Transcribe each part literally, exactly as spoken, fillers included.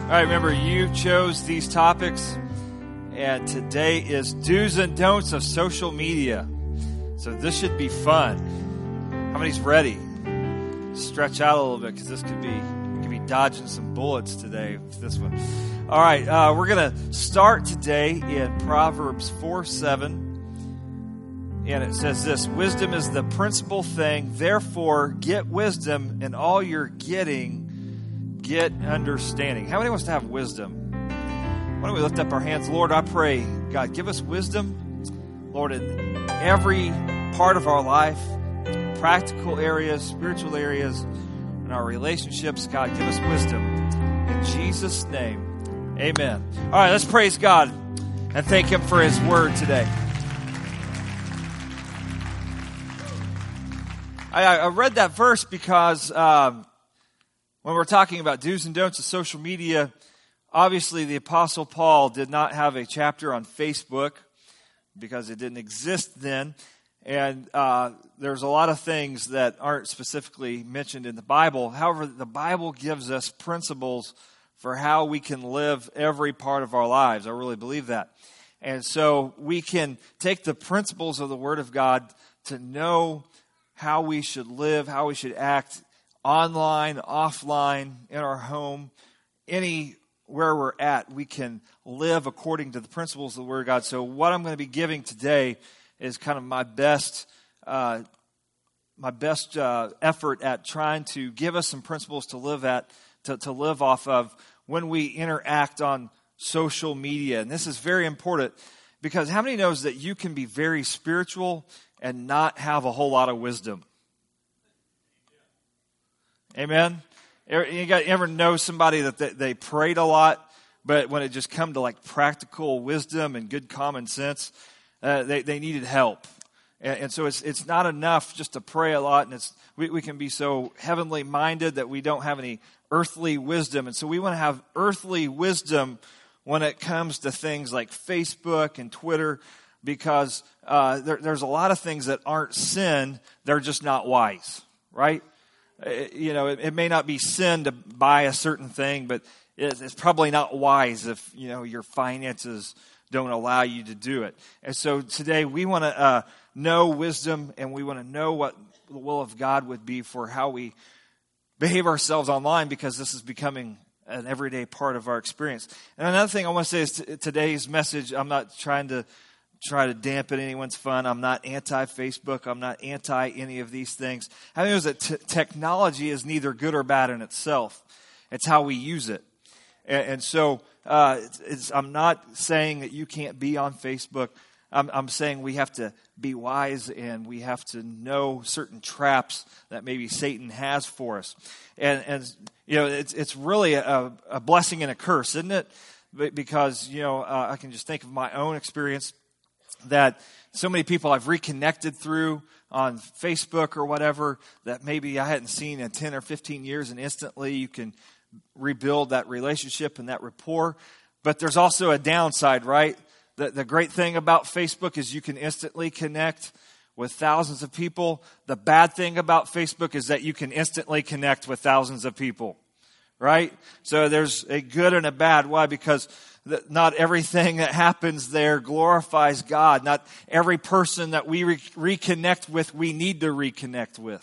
All right, remember, you chose these topics, and today is do's and don'ts of social media. So this should be fun. How many's ready? Stretch out a little bit, because this could be, we could be dodging some bullets today with this one. All right, uh, we're going to start today in Proverbs four seven, and it says this: wisdom is the principal thing, therefore get wisdom, and all you're getting, get understanding. How many wants to have wisdom? Why don't we lift up our hands? Lord, I pray, God, give us wisdom, Lord, in every part of our life, practical areas, spiritual areas, and our relationships. God, give us wisdom. In Jesus' name, amen. All right, let's praise God and thank Him for His word today. I, I read that verse because um, when we're talking about do's and don'ts of social media, obviously the Apostle Paul did not have a chapter on Facebook because it didn't exist then. And uh, there's a lot of things that aren't specifically mentioned in the Bible. However, the Bible gives us principles for how we can live every part of our lives. I really believe that. And so we can take the principles of the Word of God to know how we should live, how we should act online, offline, in our home, anywhere we're at. We can live according to the principles of the Word of God. So what I'm going to be giving today is kind of my best uh, my best uh, effort at trying to give us some principles to live at, to, to live off of when we interact on social media. And this is very important because how many knows that you can be very spiritual and not have a whole lot of wisdom? Amen? You ever know somebody that they, they prayed a lot, but when it just come to like practical wisdom and good common sense, Uh, they, they needed help. And, and so it's it's not enough just to pray a lot, and it's we, we can be so heavenly minded that we don't have any earthly wisdom. And so we want to have earthly wisdom when it comes to things like Facebook and Twitter, because uh, there, there's a lot of things that aren't sin, they're just not wise, right? It, you know, it, it may not be sin to buy a certain thing, but it, it's probably not wise if, you know, your finances don't allow you to do it. And so today we want to uh, know wisdom, and we want to know what the will of God would be for how we behave ourselves online, because this is becoming an everyday part of our experience. And another thing I want to say is t- today's message, I'm not trying to try to dampen anyone's fun. I'm not anti-Facebook. I'm not anti any of these things. I think that t- technology is neither good or bad in itself. It's how we use it. And, and so Uh, it's, it's, I'm not saying that you can't be on Facebook. I'm, I'm saying we have to be wise, and we have to know certain traps that maybe Satan has for us. And, and you know, it's it's really a, a blessing and a curse, isn't it? Because, you know, uh, I can just think of my own experience that so many people I've reconnected through on Facebook or whatever that maybe I hadn't seen in ten or fifteen years, and instantly you can rebuild that relationship and that rapport. But there's also a downside, right? The, the great thing about Facebook is you can instantly connect with thousands of people. The bad thing about Facebook is that you can instantly connect with thousands of people, right? So there's a good and a bad. Why? Because the, not everything that happens there glorifies God. Not every person that we re- reconnect with, we need to reconnect with.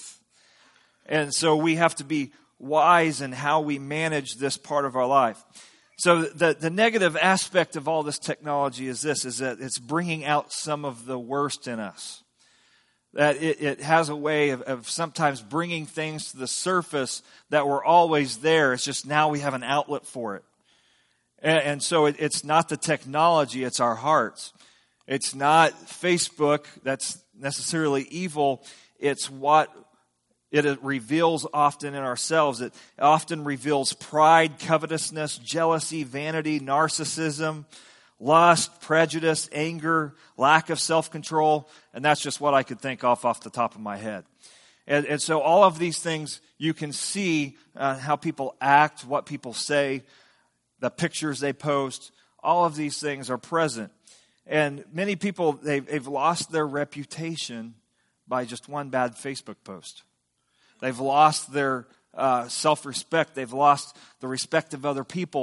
And so we have to be wise in how we manage this part of our life. So the, the negative aspect of all this technology is this, is that it's bringing out some of the worst in us. That it, it has a way of, of sometimes bringing things to the surface that were always there. It's just now we have an outlet for it. And, and so it, it's not the technology, it's our hearts. It's not Facebook that's necessarily evil. It's what it reveals often in ourselves. It often reveals pride, covetousness, jealousy, vanity, narcissism, lust, prejudice, anger, lack of self-control. And that's just what I could think off off the top of my head. And, and so all of these things, you can see uh, how people act, what people say, the pictures they post. All of these things are present. And many people, they've, they've lost their reputation by just one bad Facebook post. They've lost their uh, self-respect. They've lost the respect of other people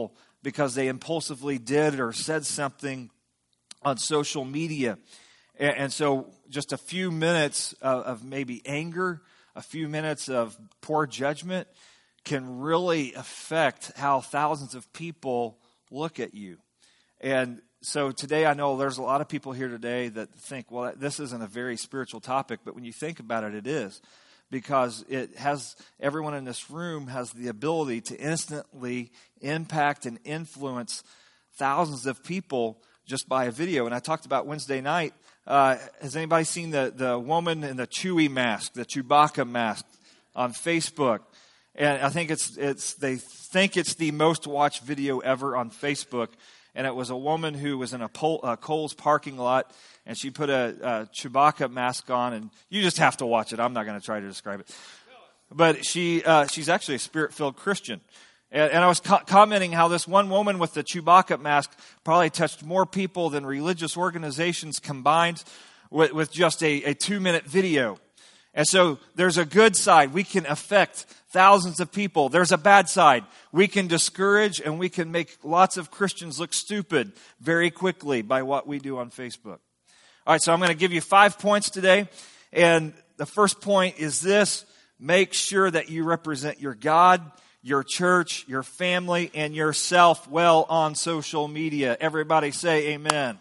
because they impulsively did or said something on social media. And, and so just a few minutes of, of maybe anger, a few minutes of poor judgment can really affect how thousands of people look at you. And so today I know there's a lot of people here today that think, well, this isn't a very spiritual topic, but when you think about it, it is. Because it has, everyone in this room has the ability to instantly impact and influence thousands of people just by a video. And I talked about Wednesday night. Uh, has anybody seen the, the woman in the Chewie mask, the Chewbacca mask on Facebook? And I think it's it's they think it's the most watched video ever on Facebook. And it was a woman who was in a, Pol- a Kohl's parking lot, and she put a, a Chewbacca mask on. And you just have to watch it. I'm not going to try to describe it. But she uh, she's actually a Spirit-filled Christian. And, and I was co- commenting how this one woman with the Chewbacca mask probably touched more people than religious organizations combined with, with just a, a two-minute video. And so there's a good side. We can affect thousands of people. There's a bad side. We can discourage and we can make lots of Christians look stupid very quickly by what we do on Facebook. All right, so I'm going to give you five points today. And the first point is this: make sure that you represent your God, your church, your family, and yourself well on social media. Everybody say amen.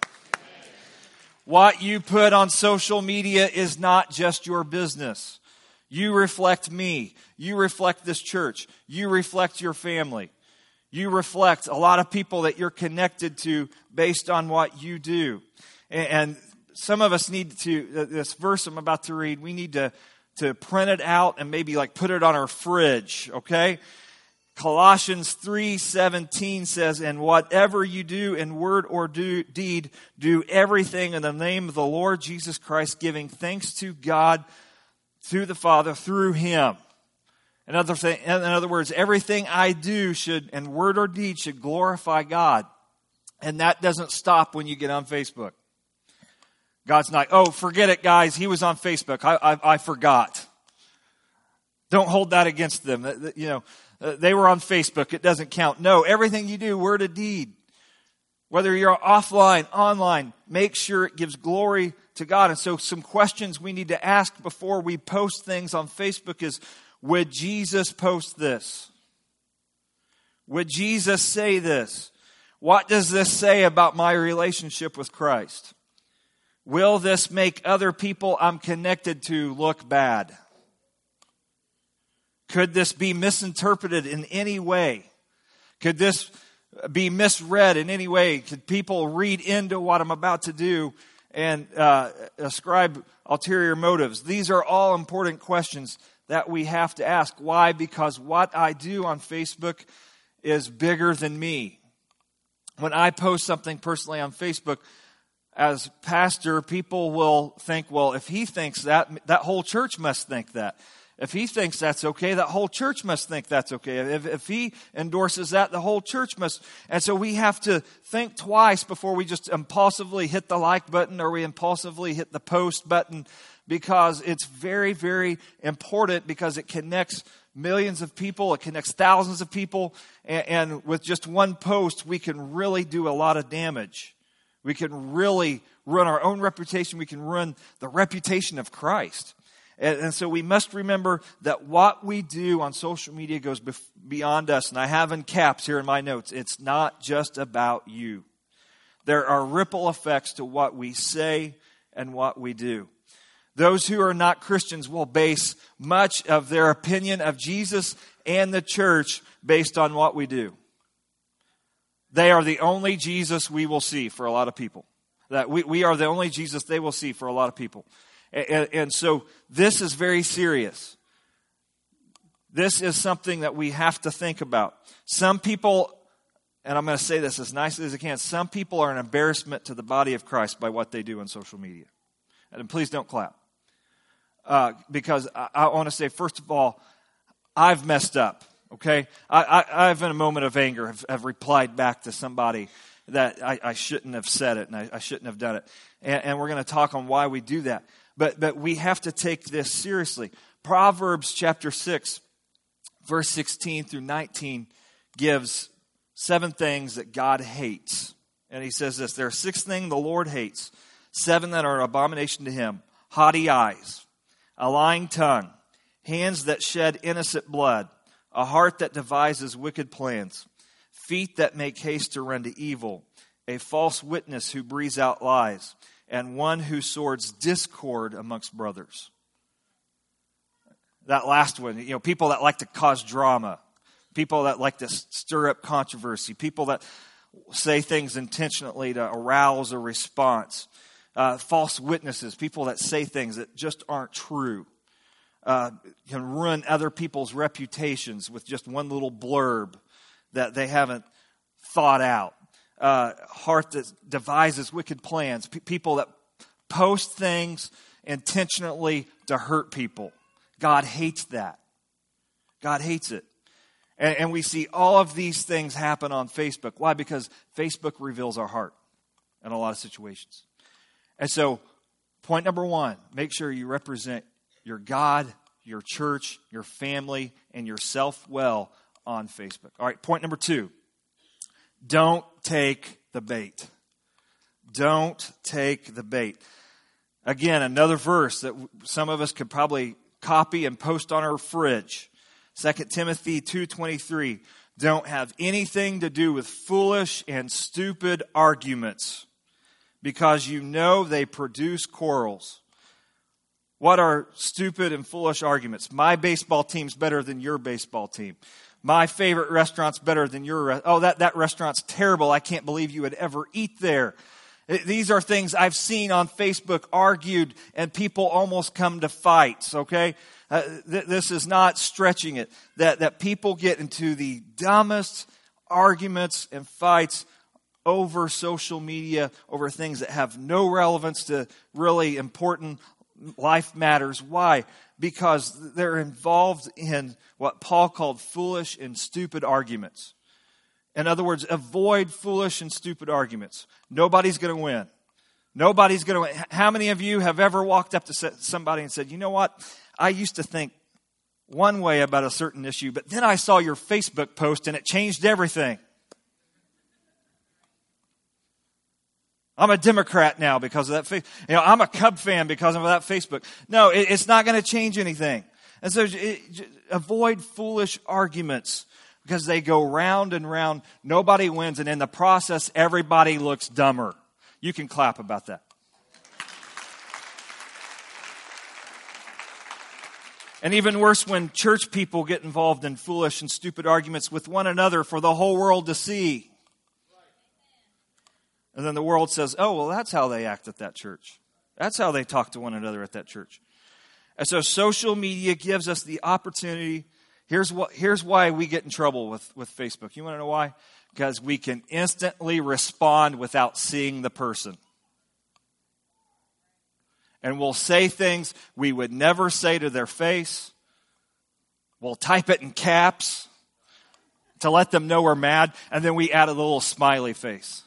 What you put on social media is not just your business. You reflect me. You reflect this church. You reflect your family. You reflect a lot of people that you're connected to based on what you do. And some of us need to, this verse I'm about to read, we need to, to print it out and maybe like put it on our fridge, okay? Colossians three seventeen says, and whatever you do in word or do, deed, do everything in the name of the Lord Jesus Christ, giving thanks to God through the Father, through Him. In other, thing, in other words, everything I do should, in word or deed, should glorify God. And that doesn't stop when you get on Facebook. God's not, oh, forget it, guys. He was on Facebook. I, I, I forgot. Don't hold that against them. You know, they were on Facebook. It doesn't count. No, everything you do, word or deed, whether you're offline, online, make sure it gives glory to God. And so some questions we need to ask before we post things on Facebook is, would Jesus post this? Would Jesus say this? What does this say about my relationship with Christ? Will this make other people I'm connected to look bad? Could this be misinterpreted in any way? Could this be misread in any way? Could people read into what I'm about to do and uh, ascribe ulterior motives? These are all important questions that we have to ask. Why? Because what I do on Facebook is bigger than me. When I post something personally on Facebook, as pastor, people will think, well, if he thinks that, that whole church must think that. If he thinks that's okay, that whole church must think that's okay. If, if he endorses that, the whole church must. And so we have to think twice before we just impulsively hit the like button or we impulsively hit the post button, because it's very, very important, because it connects millions of people. It connects thousands of people. And, and with just one post, we can really do a lot of damage. We can really ruin our own reputation. We can ruin the reputation of Christ. And, and so we must remember that what we do on social media goes bef- beyond us. And I have in caps here in my notes, it's not just about you. There are ripple effects to what we say and what we do. Those who are not Christians will base much of their opinion of Jesus and the church based on what we do. They are the only Jesus we will see for a lot of people. That we, we are the only Jesus they will see for a lot of people. And, and so this is very serious. This is something that we have to think about. Some people, and I'm going to say this as nicely as I can, some people are an embarrassment to the body of Christ by what they do on social media. And please don't clap. Uh, because I, I want to say, first of all, I've messed up. Okay, I, I, I've in a moment of anger have, have replied back to somebody that I, I shouldn't have said it and I, I shouldn't have done it. And, and we're going to talk on why we do that. But but we have to take this seriously. Proverbs chapter six, verse sixteen through nineteen gives seven things that God hates. And he says this, there are six things the Lord hates, seven that are an abomination to him. Haughty eyes, a lying tongue, hands that shed innocent blood, a heart that devises wicked plans, feet that make haste to run to evil, a false witness who breathes out lies, and one who sows discord amongst brothers. That last one, you know, people that like to cause drama, people that like to stir up controversy, people that say things intentionally to arouse a response, uh, false witnesses, people that say things that just aren't true, uh, can ruin other people's reputations with just one little blurb that they haven't thought out. Uh, heart that devises wicked plans, P- people that post things intentionally to hurt people. God hates that. God hates it. And, and we see all of these things happen on Facebook. Why? Because Facebook reveals our heart in a lot of situations. And so, point number one, make sure you represent your God, your church, your family, and yourself well on Facebook. All right, point number two, don't take the bait. Don't take the bait. Again, another verse that some of us could probably copy and post on our fridge. Second Timothy two twenty-three. Don't have anything to do with foolish and stupid arguments, because you know they produce quarrels. What are stupid and foolish arguments? My baseball team's better than your baseball team. My favorite restaurant's better than your restaurant. Oh, that, that restaurant's terrible. I can't believe you would ever eat there. These are things I've seen on Facebook argued, and people almost come to fights, okay? Uh, th- this is not stretching it. That, that people get into the dumbest arguments and fights over social media, over things that have no relevance to really important life matters. Why? Because they're involved in what Paul called foolish and stupid arguments. In other words, avoid foolish and stupid arguments. Nobody's going to win. Nobody's going to win. How many of you have ever walked up to somebody and said, you know what? I used to think one way about a certain issue, but then I saw your Facebook post and it changed everything. I'm a Democrat now because of that. You know, I'm a Cub fan because of that Facebook. No, it, it's not going to change anything. And so it, avoid foolish arguments, because they go round and round. Nobody wins, and in the process, everybody looks dumber. You can clap about that. And even worse, when church people get involved in foolish and stupid arguments with one another for the whole world to see. And then the world says, oh, well, that's how they act at that church. That's how they talk to one another at that church. And so social media gives us the opportunity. Here's what. Here's why we get in trouble with, with Facebook. You want to know why? Because we can instantly respond without seeing the person. And we'll say things we would never say to their face. We'll type it in caps to let them know we're mad. And then we add a little smiley face.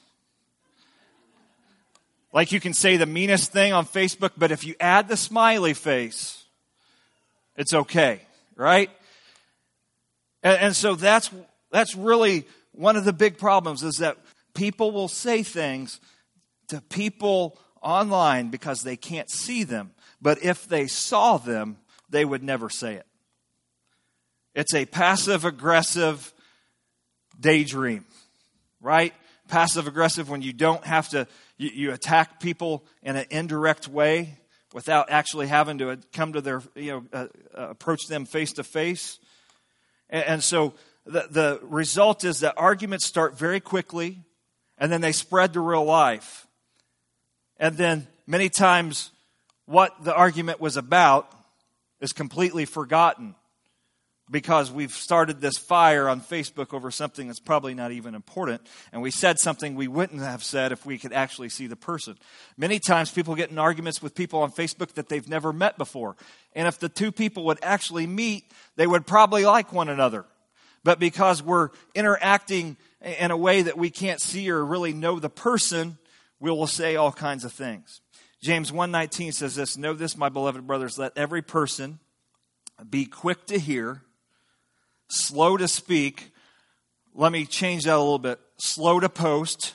Like you can say the meanest thing on Facebook, but if you add the smiley face, it's okay, right? And, and so that's that's really one of the big problems, is that people will say things to people online because they can't see them. But if they saw them, they would never say it. It's a passive-aggressive daydream, right? Passive-aggressive when you don't have to, you, you attack people in an indirect way without actually having to come to their, you know, uh, uh, approach them face-to-face. And, and so the, the result is that arguments start very quickly, and then they spread to real life. And then many times what the argument was about is completely forgotten, because we've started this fire on Facebook over something that's probably not even important. And we said something we wouldn't have said if we could actually see the person. Many times people get in arguments with people on Facebook that they've never met before. And if the two people would actually meet, they would probably like one another. But because we're interacting in a way that we can't see or really know the person, we will say all kinds of things. James one nineteen says this, know this, my beloved brothers, let every person be quick to hear, slow to speak, let me change that a little bit. Slow to post.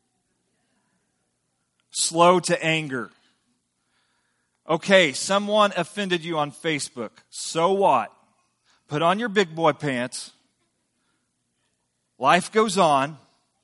Slow to anger. Okay, someone offended you on Facebook. So what? Put on your big boy pants. Life goes on.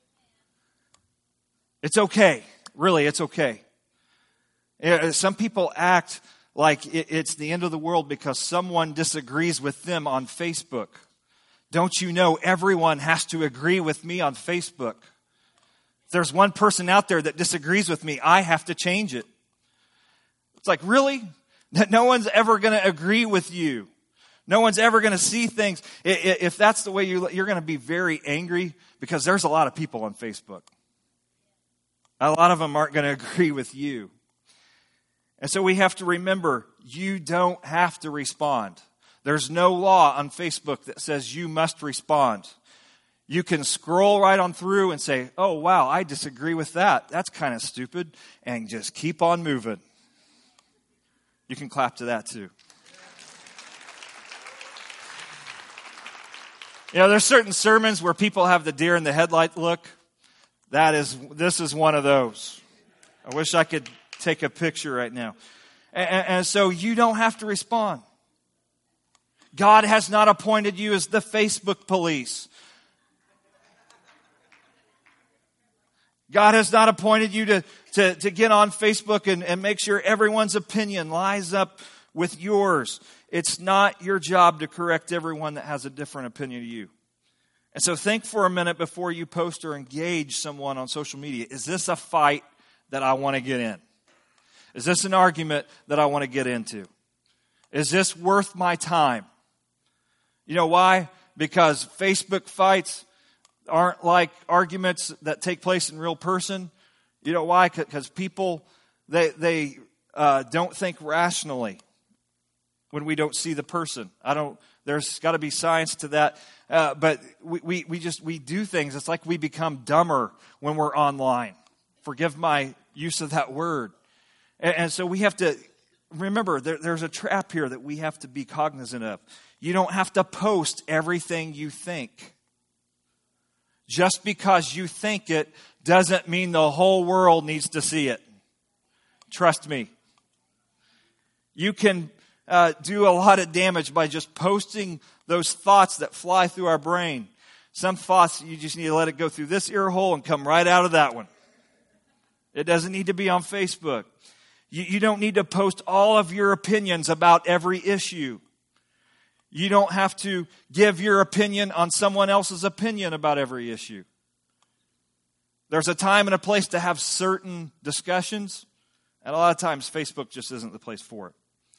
It's okay. Really, it's okay. Some people act like it's the end of the world because someone disagrees with them on Facebook. Don't you know everyone has to agree with me on Facebook? If there's one person out there that disagrees with me, I have to change it. It's like, really? That no one's ever going to agree with you. No one's ever going to see things. If that's the way you, you're going to be very angry because there's a lot of people on Facebook. A lot of them aren't going to agree with you. And so we have to remember, you don't have to respond. There's no law on Facebook that says you must respond. You can scroll right on through and say, oh, wow, I disagree with that. That's kind of stupid. And just keep on moving. You can clap to that too. You know, there's certain sermons where people have the deer in the headlight look. That is, this is one of those. I wish I could take a picture right now. And, and so you don't have to respond. God has not appointed you as the Facebook police. God has not appointed you to, to, to get on Facebook and, and make sure everyone's opinion lines up with yours. It's not your job to correct everyone that has a different opinion to you. And so think for a minute before you post or engage someone on social media. Is this a fight that I want to get in? Is this an argument that I want to get into? Is this worth my time? You know why? Because Facebook fights aren't like arguments that take place in real person. You know why? Because people, they they uh, don't think rationally when we don't see the person. I don't. There's got to be science to that. Uh, but we, we we just we do things. It's like we become dumber when we're online. Forgive my use of that word. And, and so we have to remember there, there's a trap here that we have to be cognizant of. You don't have to post everything you think. Just because you think it doesn't mean the whole world needs to see it. Trust me. You can uh, do a lot of damage by just posting those thoughts that fly through our brain. Some thoughts, you just need to let it go through this ear hole and come right out of that one. It doesn't need to be on Facebook. You, you don't need to post all of your opinions about every issue. You don't have to give your opinion on someone else's opinion about every issue. There's a time and a place to have certain discussions, and a lot of times Facebook just isn't the place for it.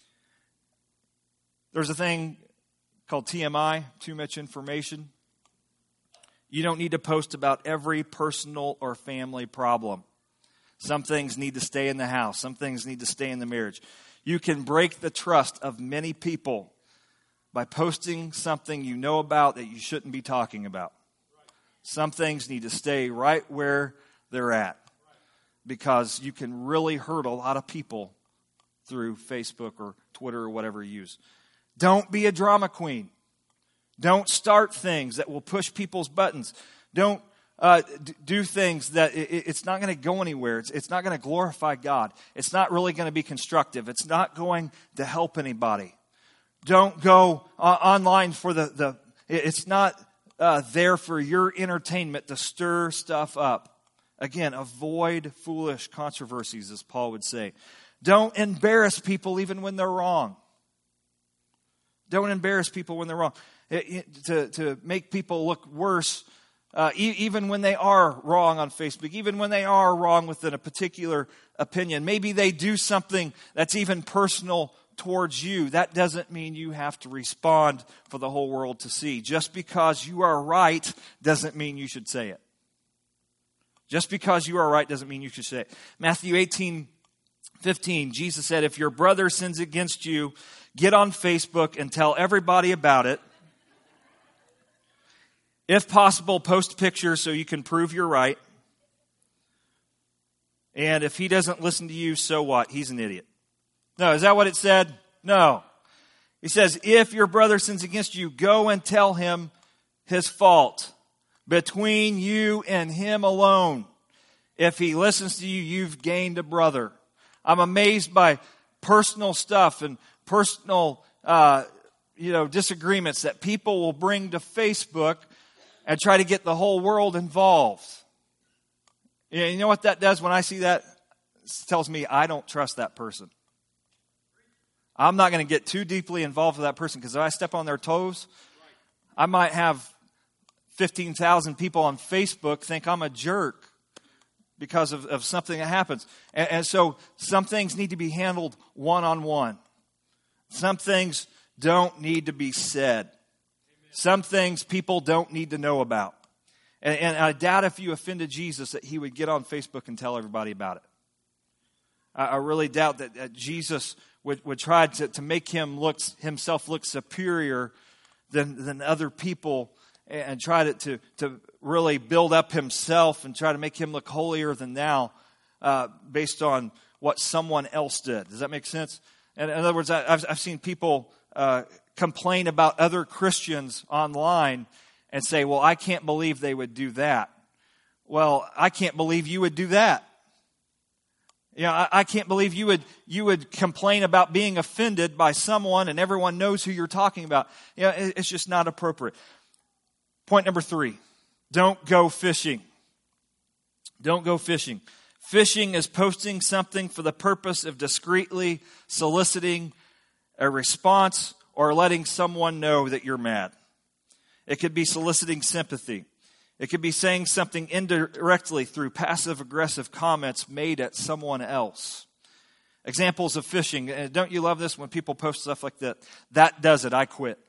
There's a thing called T M I, too much information. You don't need to post about every personal or family problem. Some things need to stay in the house. Some things need to stay in the marriage. You can break the trust of many people by posting something you know about that you shouldn't be talking about. Some things need to stay right where they're at because you can really hurt a lot of people through Facebook or Twitter or whatever you use. Don't be a drama queen. Don't start things that will push people's buttons. Don't uh, d- do things that it, it's not going to go anywhere. It's, it's not going to glorify God. It's not really going to be constructive. It's not going to help anybody. Don't go uh, online for the, the it's not uh, there for your entertainment to stir stuff up. Again, avoid foolish controversies, as Paul would say. Don't embarrass people even when they're wrong. Don't embarrass people when they're wrong. It, it, to, to make people look worse, uh, e- even when they are wrong on Facebook, even when they are wrong within a particular opinion. Maybe they do something that's even personal towards you. That doesn't mean you have to respond for the whole world to see. Just because you are right doesn't mean you should say it. Just because you are right doesn't mean you should say it. Matthew eighteen fifteen, Jesus said, if your brother sins against you, get on Facebook and tell everybody about it. If possible, post pictures so you can prove you're right. And if he doesn't listen to you, so what? He's an idiot. No, is that what it said? No. He says, if your brother sins against you, go and tell him his fault. between you and him alone. If he listens to you, you've gained a brother. I'm amazed by personal stuff and personal, uh, you know, disagreements that people will bring to Facebook and try to get the whole world involved. You know what that does when I see that? It tells me I don't trust that person. I'm not going to get too deeply involved with that person, because if I step on their toes, I might have fifteen thousand people on Facebook think I'm a jerk because of, of something that happens. And, and so some things need to be handled one-on-one. Some things don't need to be said. Some things people don't need to know about. And, and I doubt if you offended Jesus that he would get on Facebook and tell everybody about it. I, I really doubt that, that Jesus would, would try to, to make him look himself look superior than, than other people, and try to, to, to really build up himself and try to make him look holier than thou uh, based on what someone else did. Does that make sense? And in other words, I, I've, I've seen people uh, complain about other Christians online and say, well, I can't believe they would do that. Well, I can't believe you would do that. You know, I, I can't believe you would you would complain about being offended by someone and everyone knows who you're talking about. You know, it, it's just not appropriate. Point number three, don't go fishing. Don't go fishing. Fishing is posting something for the purpose of discreetly soliciting a response or letting someone know that you're mad. It could be soliciting sympathy. It could be saying something indirectly through passive-aggressive comments made at someone else. Examples of fishing. Don't you love this when people post stuff like that? That does it, I quit.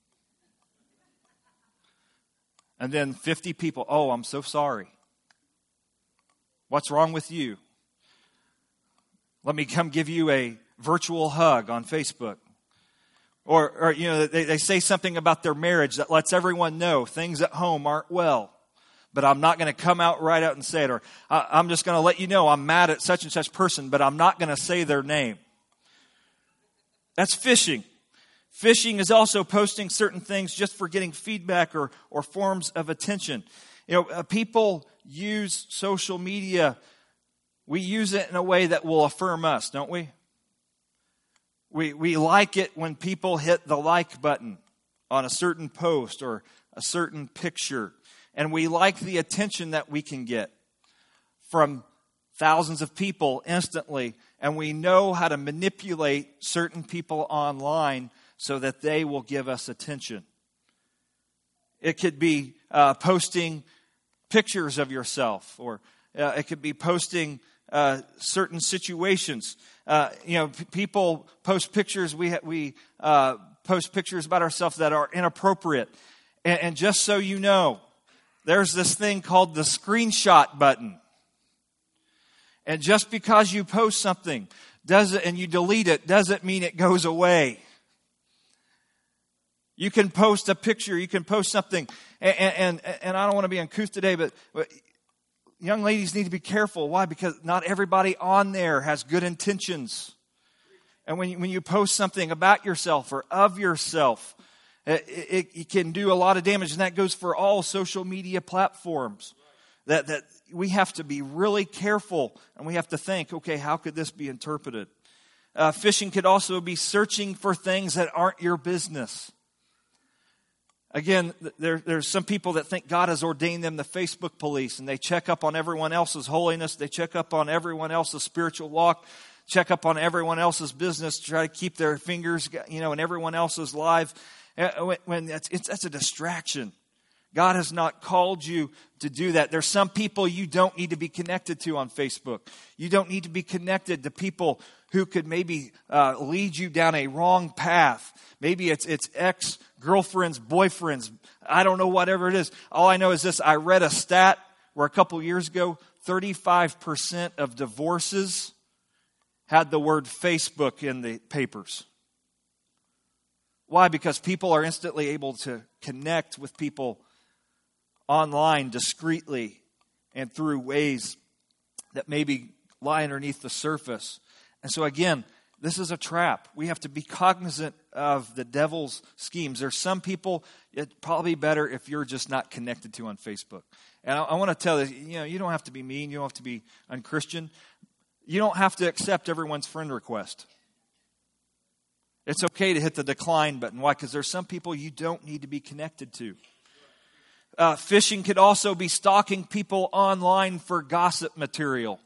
And then fifty people, oh, I'm so sorry. What's wrong with you? Let me come give you a virtual hug on Facebook. Or, or you know, they, they say something about their marriage that lets everyone know things at home aren't well. But I'm not going to come out right out and say it. Or I'm just going to let you know I'm mad at such and such person, but I'm not going to say their name. That's fishing. Fishing is also posting certain things just for getting feedback or, or forms of attention. You know, uh, people use social media. We use it in a way that will affirm us, don't we? We we like it when people hit the like button on a certain post or a certain picture. And we like the attention that we can get from thousands of people instantly. And we know how to manipulate certain people online so that they will give us attention. It could be uh, posting pictures of yourself, or uh, it could be posting uh, certain situations. Uh, you know, p- people post pictures. We ha- we uh, post pictures about ourselves that are inappropriate. And, and just so you know, there's this thing called the screenshot button. And just because you post something does it, and you delete it, doesn't mean it goes away. You can post a picture, you can post something, and, and, and I don't want to be uncouth today, but, but young ladies need to be careful. Why? Because not everybody on there has good intentions. And when you, when you post something about yourself or of yourself, it, it, it can do a lot of damage, and that goes for all social media platforms. That, that we have to be really careful, and we have to think, okay, how could this be interpreted? Uh, fishing could also be searching for things that aren't your business. Again, there, there's some people that think God has ordained them the Facebook police, and they check up on everyone else's holiness. They check up on everyone else's spiritual walk, check up on everyone else's business, try to keep their fingers, you know, in everyone else's life. When, when it's, it's, that's a distraction. God has not called you to do that. There's some people you don't need to be connected to on Facebook. You don't need to be connected to people who could maybe uh, lead you down a wrong path. Maybe it's it's ex-girlfriends, boyfriends. I don't know, whatever it is. All I know is this. I read a stat where a couple years ago, thirty-five percent of divorces had the word Facebook in the papers. Why? Because people are instantly able to connect with people online discreetly and through ways that maybe lie underneath the surface. And so again, This is a trap. We have to be cognizant of the devil's schemes. There's some people, it's probably better if you're just not connected to on Facebook. And I, I want to tell you, you know, you don't have to be mean. You don't have to be unchristian. You don't have to accept everyone's friend request. It's okay to hit the decline button. Why? Because there's some people you don't need to be connected to. Uh, phishing could also be stalking people online for gossip material.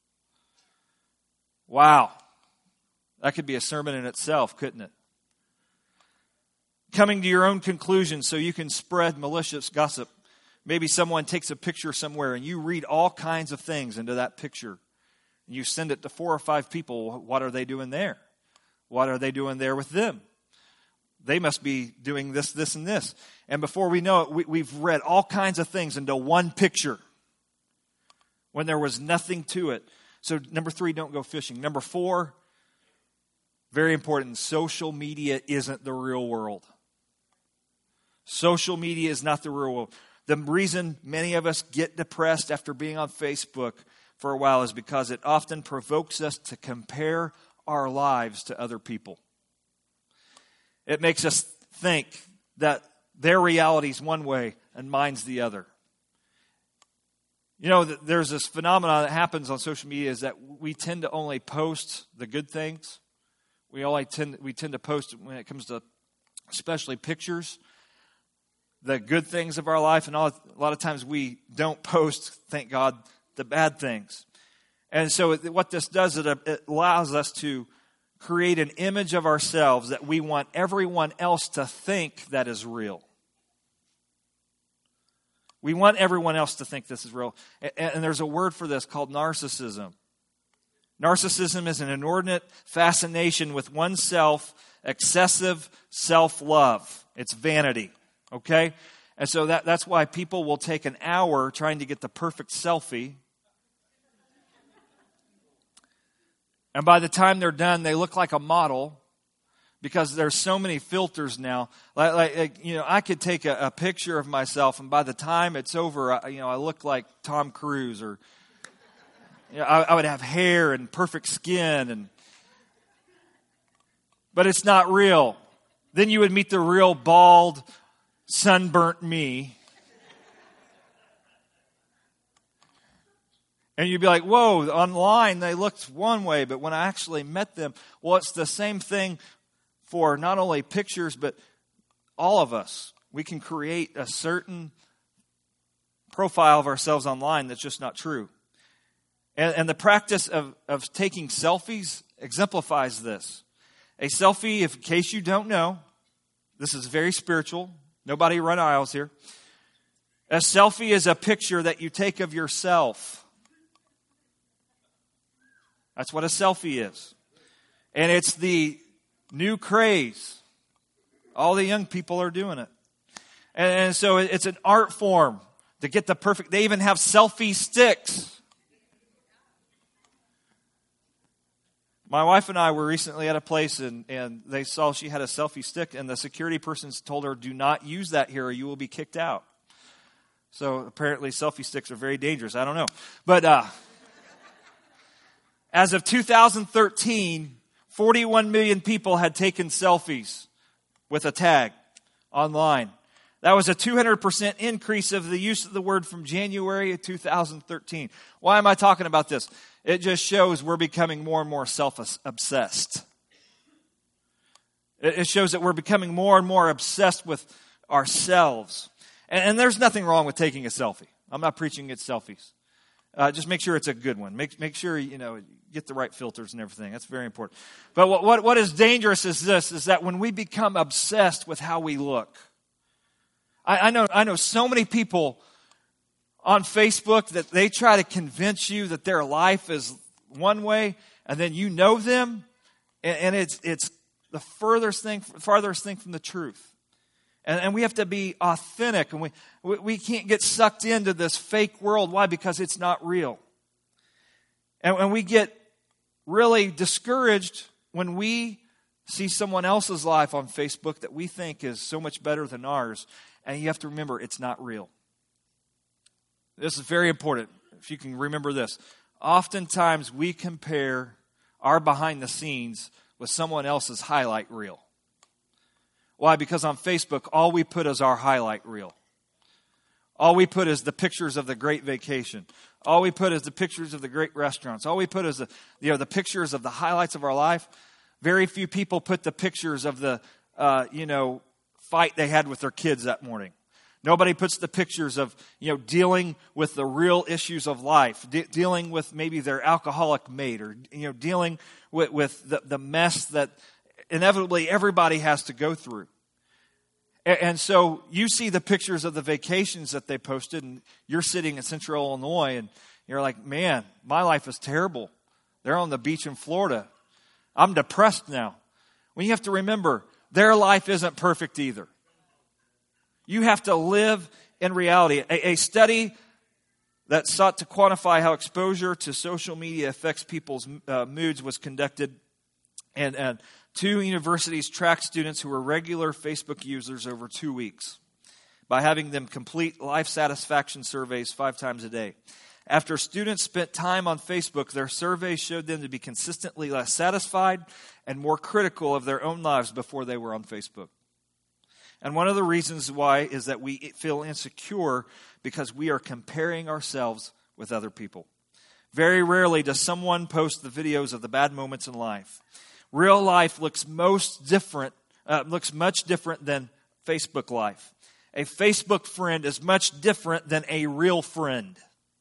Wow. That could be a sermon in itself, couldn't it? Coming to your own conclusions so you can spread malicious gossip. Maybe someone takes a picture somewhere and you read all kinds of things into that picture. And you send it to four or five people. What are they doing there? What are they doing there with them? They must be doing this, this, and this. And before we know it, we, we've read all kinds of things into one picture when there was nothing to it. So number three, don't go fishing. Number four, very important, social media isn't the real world. Social media is not the real world. The reason many of us get depressed after being on Facebook for a while is because it often provokes us to compare our lives to other people. It makes us think that their reality is one way and mine's the other. You know, there's this phenomenon that happens on social media is that we tend to only post the good things. We only tend we tend to post when it comes to especially pictures, the good things of our life, and all, a lot of times we don't post, thank God, the bad things. And so what this does is it allows us to create an image of ourselves that we want everyone else to think that is real. We want everyone else to think this is real. And there's a word for this called narcissism. Narcissism is an inordinate fascination with oneself, excessive self-love. It's vanity, okay? And so that, that's why people will take an hour trying to get the perfect selfie. And by the time they're done, they look like a model because there's so many filters now. Like, like you know, I could take a, a picture of myself, and by the time it's over, I, you know, I look like Tom Cruise, or you know, I, I would have hair and perfect skin, and but it's not real. Then you would meet the real bald, sunburnt me. And you'd be like, whoa, online they looked one way, but when I actually met them, well, it's the same thing for not only pictures, but all of us. We can create a certain profile of ourselves online that's just not true. And, and the practice of, of taking selfies exemplifies this. A selfie, if, in case you don't know, this is very spiritual. Nobody run aisles here. A selfie is a picture that you take of yourself. That's what a selfie is. And it's the new craze. All the young people are doing it. And, and so it's an art form to get the perfect. They even have selfie sticks. My wife and I were recently at a place and, and they saw she had a selfie stick, and the security person told her, do not use that here or you will be kicked out. So apparently selfie sticks are very dangerous. I don't know. But uh, as of two thousand thirteen, forty-one million people had taken selfies with a tag online. That was a two hundred percent increase of the use of the word from January of two thousand thirteen. Why am I talking about this? It just shows we're becoming more and more self-obsessed. It shows that we're becoming more and more obsessed with ourselves. And, and there's nothing wrong with taking a selfie. I'm not preaching against selfies. Uh, just make sure it's a good one. Make make sure, you know, get the right filters and everything. That's very important. But what, what, what is dangerous is this, is that when we become obsessed with how we look. I, I know I know so many people on Facebook that they try to convince you that their life is one way, and then you know them, and, and it's it's the furthest thing farthest thing from the truth. And, and we have to be authentic, and we, we we can't get sucked into this fake world. Why? Because it's not real. And, and we get really discouraged when we see someone else's life on Facebook that we think is so much better than ours. And you have to remember, it's not real. This is very important, if you can remember this. Oftentimes we compare our behind the scenes with someone else's highlight reel. Why? Because on Facebook, all we put is our highlight reel. All we put is the pictures of the great vacation. All we put is the pictures of the great restaurants. All we put is the, you know, the pictures of the highlights of our life. Very few people put the pictures of the, uh, you know, fight they had with their kids that morning. Nobody puts the pictures of, you know, dealing with the real issues of life, de- dealing with maybe their alcoholic mate, or, you know, dealing with, with the, the mess that inevitably everybody has to go through. And, and so you see the pictures of the vacations that they posted, and you're sitting in Central Illinois, and you're like, man, my life is terrible. They're on the beach in Florida. I'm depressed now. Well, you have to remember, their life isn't perfect either. You have to live in reality. A, a study that sought to quantify how exposure to social media affects people's uh, moods was conducted, and, and two universities tracked students who were regular Facebook users over two weeks by having them complete life satisfaction surveys five times a day. After students spent time on Facebook, their surveys showed them to be consistently less satisfied and more critical of their own lives before they were on Facebook. And one of the reasons why is that we feel insecure because we are comparing ourselves with other people. Very rarely does someone post the videos of the bad moments in life. Real life looks most different, uh, looks much different than Facebook life. A Facebook friend is much different than a real friend.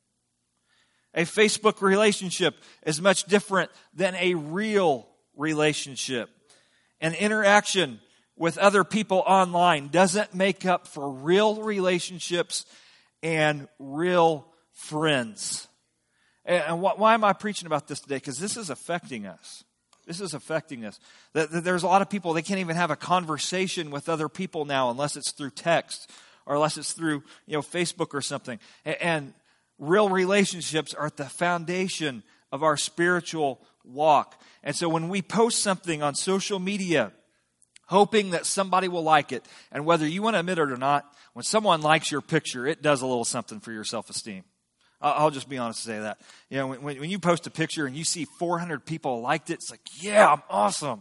A Facebook relationship is much different than a real relationship. An interaction with other people online doesn't make up for real relationships and real friends. And why am I preaching about this today? Because this is affecting us. This is affecting us. There's a lot of people, they can't even have a conversation with other people now unless it's through text or unless it's through, you know, Facebook or something. And real relationships are at the foundation of our spiritual walk. And so when we post something on social media, hoping that somebody will like it, and whether you want to admit it or not, when someone likes your picture, it does a little something for your self-esteem. I'll just be honest and say that. You know, when, when you post a picture and you see four hundred people liked it, it's like, yeah, I'm awesome.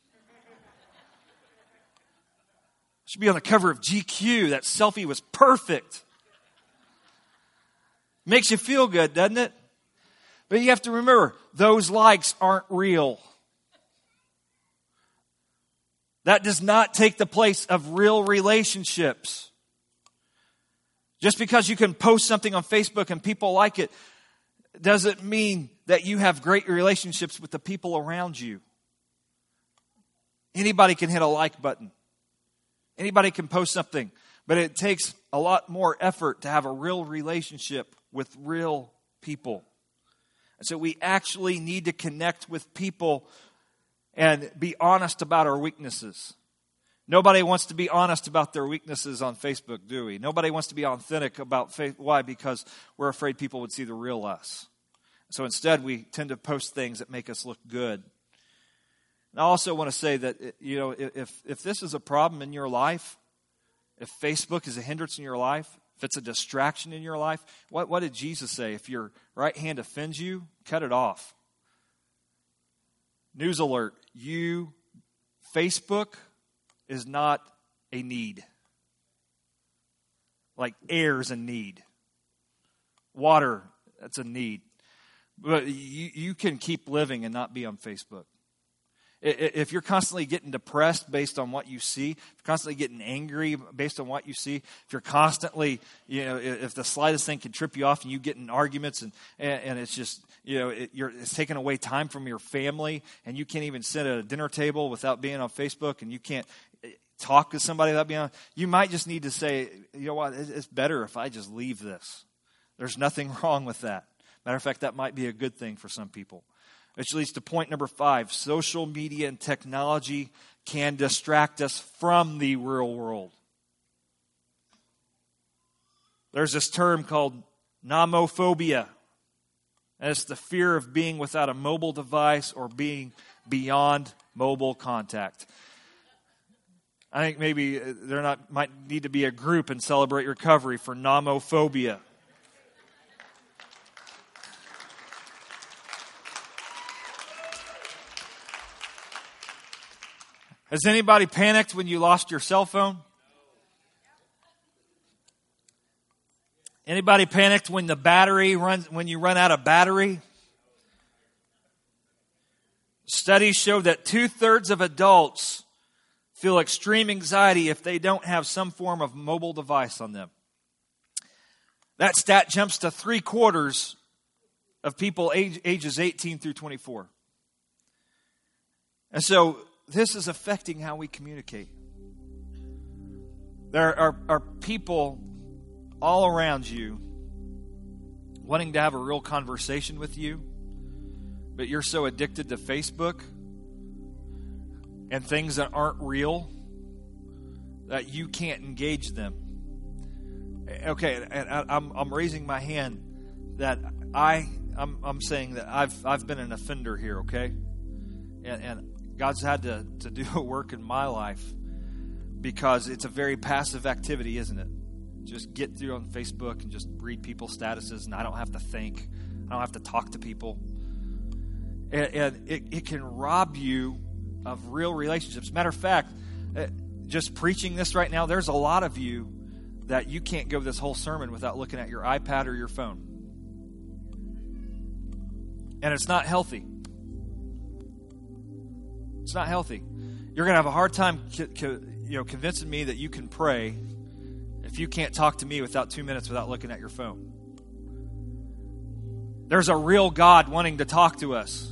Should be on the cover of G Q. That selfie was perfect. Makes you feel good, doesn't it? But you have to remember, those likes aren't real. That does not take the place of real relationships. Just because you can post something on Facebook and people like it doesn't mean that you have great relationships with the people around you. Anybody can hit a like button. Anybody can post something. But it takes a lot more effort to have a real relationship with real people. And so we actually need to connect with people and be honest about our weaknesses. Nobody wants to be honest about their weaknesses on Facebook, do we? Nobody wants to be authentic about faith. Why? Because we're afraid people would see the real us. So instead, we tend to post things that make us look good. And I also want to say that, you know, if if this is a problem in your life, if Facebook is a hindrance in your life, if it's a distraction in your life, what, what did Jesus say? If your right hand offends you, cut it off. News alert, you, Facebook is not a need. Like air is a need. Water, that's a need. But you, you can keep living and not be on Facebook. If you're constantly getting depressed based on what you see, if you're constantly getting angry based on what you see, if you're constantly, you know, if the slightest thing can trip you off and you get in arguments and, and it's just, you know, it, you're, it's taking away time from your family and you can't even sit at a dinner table without being on Facebook and you can't talk to somebody without being on, you might just need to say, you know what, it's better if I just leave this. There's nothing wrong with that. Matter of fact, that might be a good thing for some people. Which leads to point number five. Social media and technology can distract us from the real world. There's this term called nomophobia. And it's the fear of being without a mobile device or being beyond mobile contact. I think maybe there not might need to be a group in Celebrate Recovery for nomophobia. Has anybody panicked when you lost your cell phone? Anybody panicked when the battery runs, when you run out of battery? Studies show that two-thirds of adults feel extreme anxiety if they don't have some form of mobile device on them. That stat jumps to three-quarters of people age, ages eighteen through twenty-four. And so this is affecting how we communicate. There are, are people all around you wanting to have a real conversation with you, but you're so addicted to Facebook and things that aren't real that you can't engage them. Okay, and I'm I'm raising my hand that I I'm I'm saying that I've I've been an offender here, okay? And and God's had to, to do a work in my life because it's a very passive activity, isn't it? Just get through on Facebook and just read people's statuses, and I don't have to think. I don't have to talk to people. And, and it, it can rob you of real relationships. Matter of fact, just preaching this right now, there's a lot of you that you can't go this whole sermon without looking at your iPad or your phone. And it's not healthy. It's not healthy. You're going to have a hard time co- co- you know, convincing me that you can pray if you can't talk to me without two minutes without looking at your phone. There's a real God wanting to talk to us.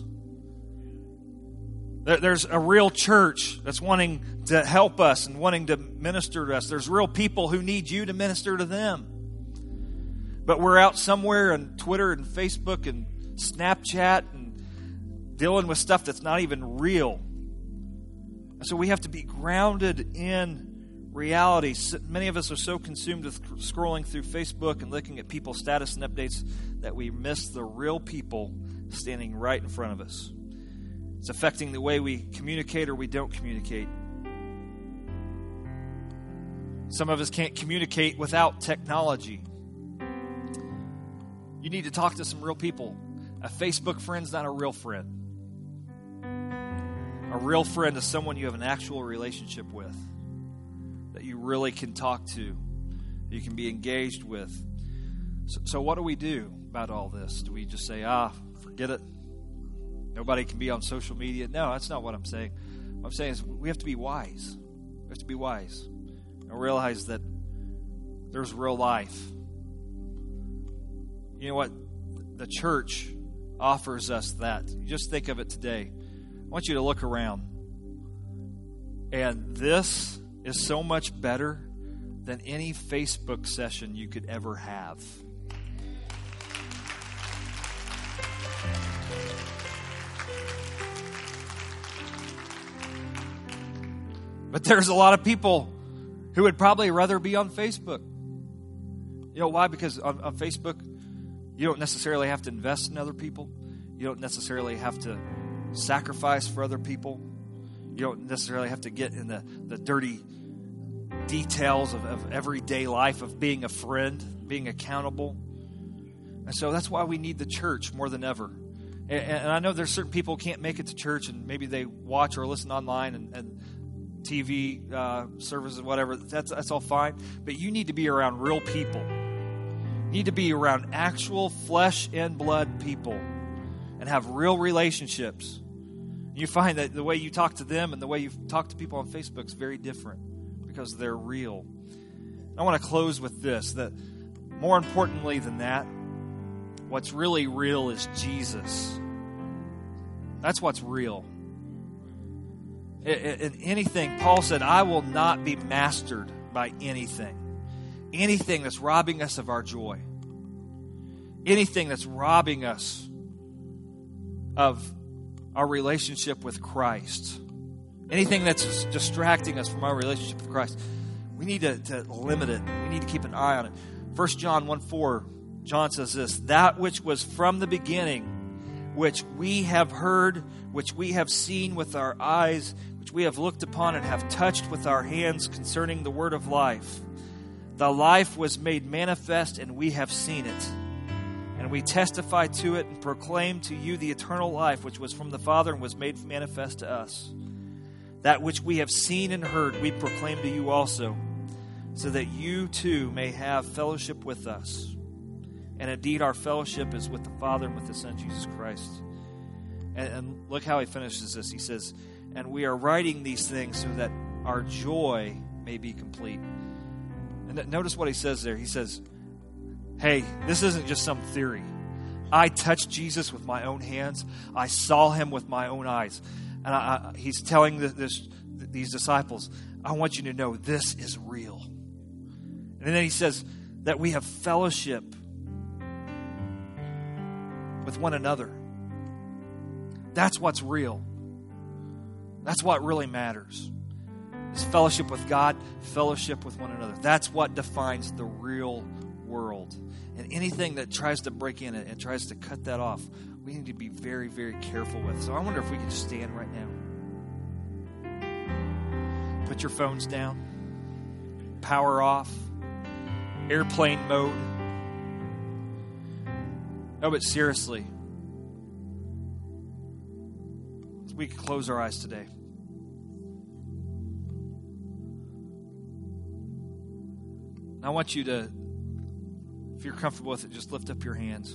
There's a real church that's wanting to help us and wanting to minister to us. There's real people who need you to minister to them. But we're out somewhere on Twitter and Facebook and Snapchat and dealing with stuff that's not even real. And so we have to be grounded in reality. Many of us are so consumed with scrolling through Facebook and looking at people's status and updates that we miss the real people standing right in front of us. It's affecting the way we communicate or we don't communicate. Some of us can't communicate without technology. You need to talk to some real people. A Facebook friend's not a real friend. A real friend is someone you have an actual relationship with, that you really can talk to, you can be engaged with. So, so what do we do about all this? Do we just say, ah, forget it? Nobody can be on social media? No, that's not what I'm saying. What I'm saying is we have to be wise. We have to be wise and realize that there's real life. You know what? The church offers us that. Just think of it today. I want you to look around. And this is so much better than any Facebook session you could ever have. But there's a lot of people who would probably rather be on Facebook. You know why? Because on, on Facebook, you don't necessarily have to invest in other people. You don't necessarily have to sacrifice for other people. You don't necessarily have to get in the, the dirty details of, of everyday life of being a friend, being accountable. And so that's why we need the church more than ever. And, and I know there's certain people who can't make it to church, and maybe they watch or listen online and, and T V uh, services, whatever. That's that's all fine. But you need to be around real people. You need to be around actual flesh and blood people and have real relationships. You find that the way you talk to them and the way you talk to people on Facebook is very different because they're real. I want to close with this, that more importantly than that, what's really real is Jesus. That's what's real. In anything, Paul said, I will not be mastered by anything. Anything that's robbing us of our joy. Anything that's robbing us of our relationship with Christ. Anything that's distracting us from our relationship with Christ. We need to, to limit it. We need to keep an eye on it. First John one four, John says this, that which was from the beginning, which we have heard, which we have seen with our eyes, which we have looked upon and have touched with our hands concerning the word of life. The life was made manifest, and we have seen it. And we testify to it and proclaim to you the eternal life, which was from the Father and was made manifest to us. That which we have seen and heard, we proclaim to you also, so that you too may have fellowship with us. And indeed, our fellowship is with the Father and with the Son, Jesus Christ. And, and look how he finishes this. He says, and we are writing these things so that our joy may be complete. And notice what he says there. He says, hey, this isn't just some theory. I touched Jesus with my own hands. I saw him with my own eyes. And I, I, he's telling this, this, these disciples, I want you to know this is real. And then he says that we have fellowship with one another. That's what's real. That's what really matters. Is fellowship with God, fellowship with one another. That's what defines the real world. And anything that tries to break in and tries to cut that off, we need to be very, very careful with. So I wonder if we can stand right now. Put your phones down. Power off. Airplane mode. No, but seriously, we can close our eyes today. I want you to, if you're comfortable with it, just lift up your hands.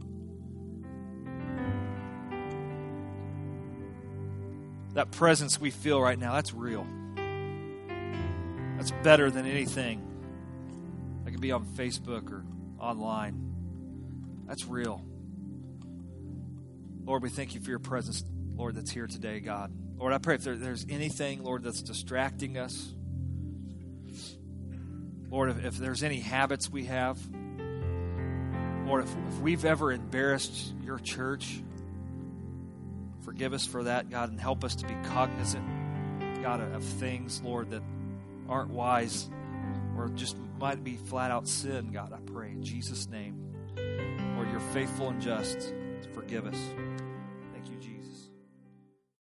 That presence we feel right now, that's real. That's better than anything that could be on Facebook or online. That's real. Lord, we thank you for your presence, Lord, that's here today, God. Lord, I pray if there, there's anything, Lord, that's distracting us. Lord, if, if there's any habits we have, Lord, if, if we've ever embarrassed your church, forgive us for that, God, and help us to be cognizant, God, of things, Lord, that aren't wise or just might be flat out sin, God, I pray in Jesus' name. Lord, you're faithful and just. Forgive us.